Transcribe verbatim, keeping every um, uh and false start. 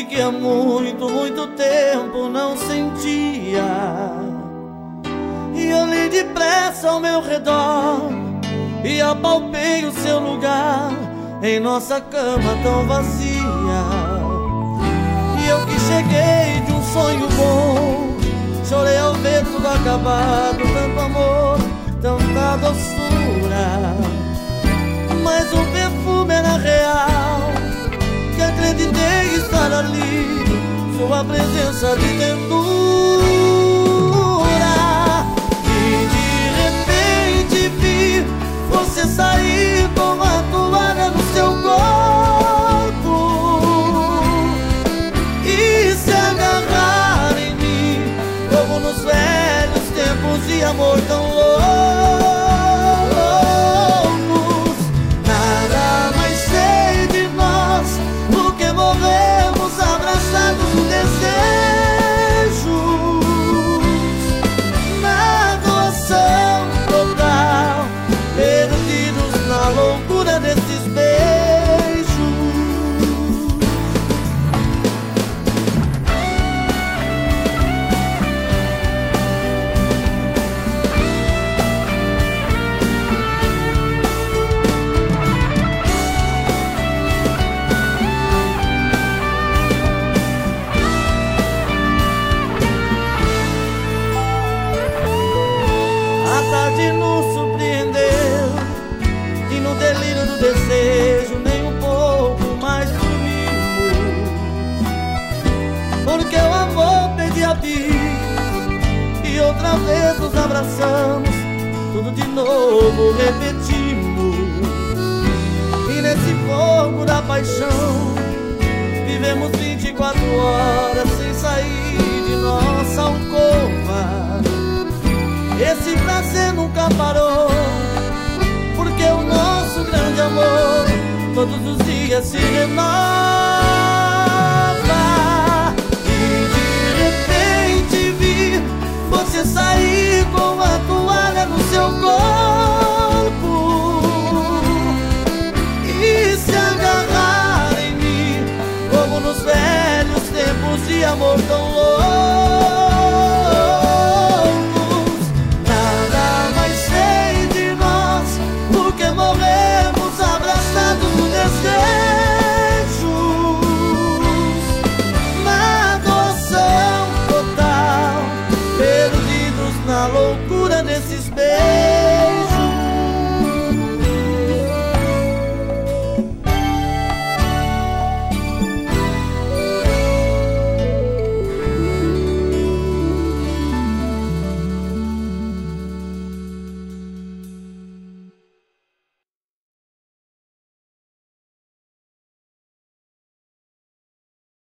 e que há muito, muito tempo não sentia. E olhei depressa ao meu redor e apalpei o seu lugar em nossa cama tão vazia. E eu que cheguei de um sonho bom, chorei ao ver tudo acabado, tanto amor, tanta doçura. Mas o perfume era real, que acreditei estar ali, sua presença de ternura. E de repente vi você sair com a toalha no seu corpo e se agarrar em mim, como nos velhos tempos de amor tão loucos. Nada mais sei de nós do que morremos abraçados no desejo, na doação total, perdidos na loucura desses beijos. A tarde nos surpreendeu e no delírio do desejo nem um pouco mais dormimos, porque o amor pedia bis e outra vez nos abraçamos, tudo de novo repetimos. E nesse fogo da paixão vivemos vinte e quatro horas sem sair de nossa alcova. Esse prazer nunca parou, porque o nosso grande amor todos os dias se renova. E de repente vi você sair com a toalha no seu corpo e se agarrar em mim, como nos velhos tempos de amor tão louco.